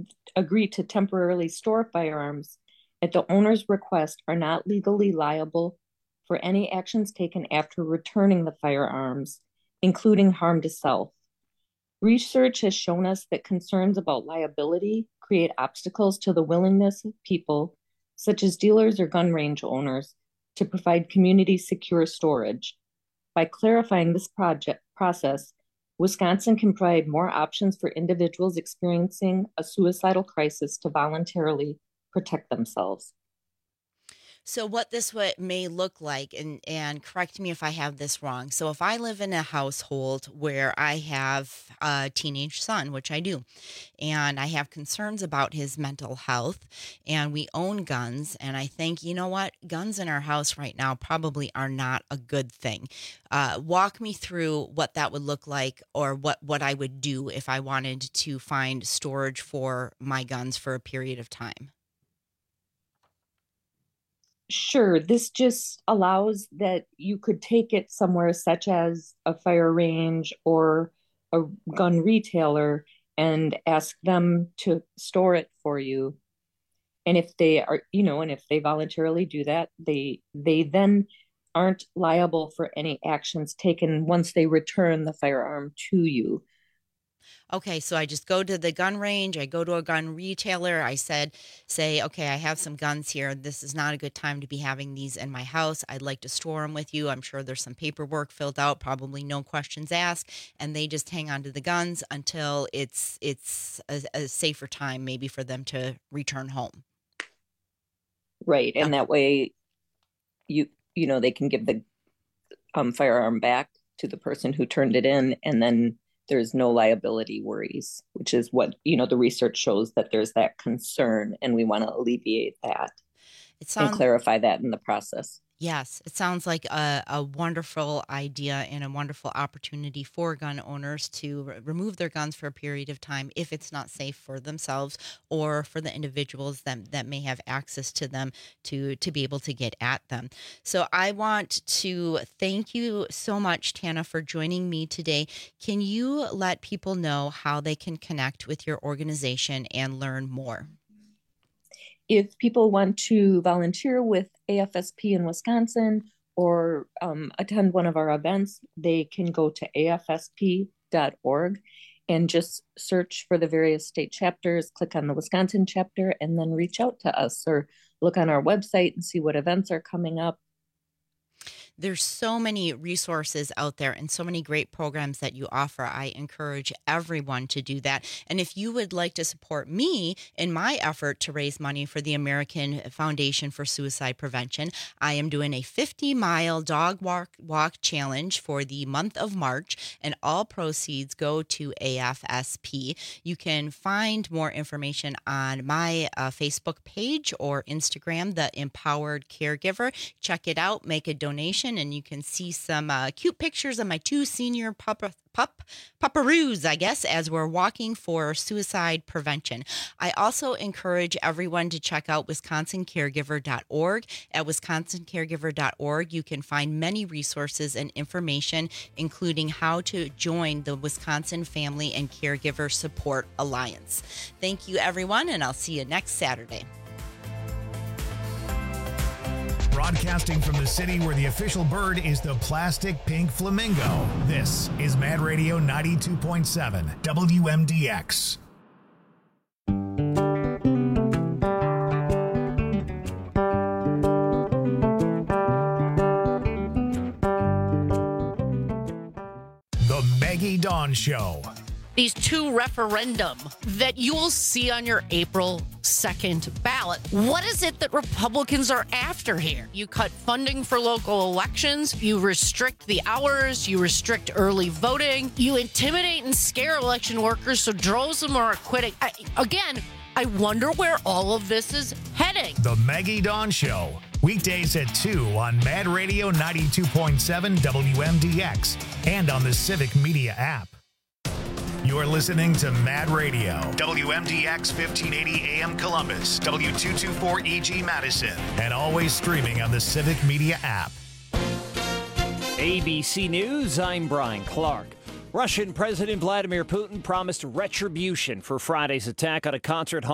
store firearms at the owner's request are not legally liable for any actions taken after returning the firearms, including harm to self. Research has shown us that concerns about liability create obstacles to the willingness of people, such as dealers or gun range owners, to provide community secure storage. By clarifying this process, Wisconsin can provide more options for individuals experiencing a suicidal crisis to voluntarily protect themselves. So what this may look like, and correct me if I have this wrong. So if I live in a household where I have a teenage son, which I do, and I have concerns about his mental health, and we own guns, and I think, you know what, guns in our house right now probably are not a good thing. Walk me through what that would look like, or what I would do if I wanted to find storage for my guns for a period of time. Sure, this just allows that you could take it somewhere such as a fire range or a gun retailer and ask them to store it for you. And if they are, and if they voluntarily do that, they then aren't liable for any actions taken once they return the firearm to you. Okay, so I just go to the gun range, I go to a gun retailer, say, okay, I have some guns here. This is not a good time to be having these in my house. I'd like to store them with you. I'm sure there's some paperwork filled out, probably no questions asked, and they just hang on to the guns until it's a safer time maybe for them to return home. Right, and that way they can give the firearm back to the person who turned it in, and then there's no liability worries, which is what, the research shows that there's that concern, and we want to alleviate that and clarify that in the process. Yes, it sounds like a wonderful idea and a wonderful opportunity for gun owners to remove their guns for a period of time if it's not safe for themselves or for the individuals that may have access to them to be able to get at them. So I want to thank you so much, Tana, for joining me today. Can you let people know how they can connect with your organization and learn more? If people want to volunteer with AFSP in Wisconsin or attend one of our events, they can go to afsp.org and just search for the various state chapters, click on the Wisconsin chapter, and then reach out to us or look on our website and see what events are coming up. There's so many resources out there and so many great programs that you offer. I encourage everyone to do that. And if you would like to support me in my effort to raise money for the American Foundation for Suicide Prevention, I am doing a 50-mile dog walk challenge for the month of March, and all proceeds go to AFSP. You can find more information on my Facebook page or Instagram, The Empowered Caregiver. Check it out, make a donation, and you can see some cute pictures of my two senior pupperoos, I guess, as we're walking for suicide prevention. I also encourage everyone to check out wisconsincaregiver.org. At wisconsincaregiver.org, you can find many resources and information, including how to join the Wisconsin Family and Caregiver Support Alliance. Thank you, everyone, and I'll see you next Saturday. Broadcasting from the city where the official bird is the plastic pink flamingo. This is Mad Radio 92.7 WMDX. Maggie Dawn Show. These two referendum that you will see on your April 2nd ballot. What is it that Republicans are after here? You cut funding for local elections, you restrict the hours, you restrict early voting, you intimidate and scare election workers so droves of them are quitting. I wonder where all of this is heading. The Maggie Dawn Show. Weekdays at 2 on Mad Radio 92.7 WMDX and on the Civic Media app. You're listening to Mad Radio, WMDX 1580 AM Columbus, W224EG Madison, and always streaming on the Civic Media app. ABC News, I'm Brian Clark. Russian President Vladimir Putin promised retribution for Friday's attack on a concert hall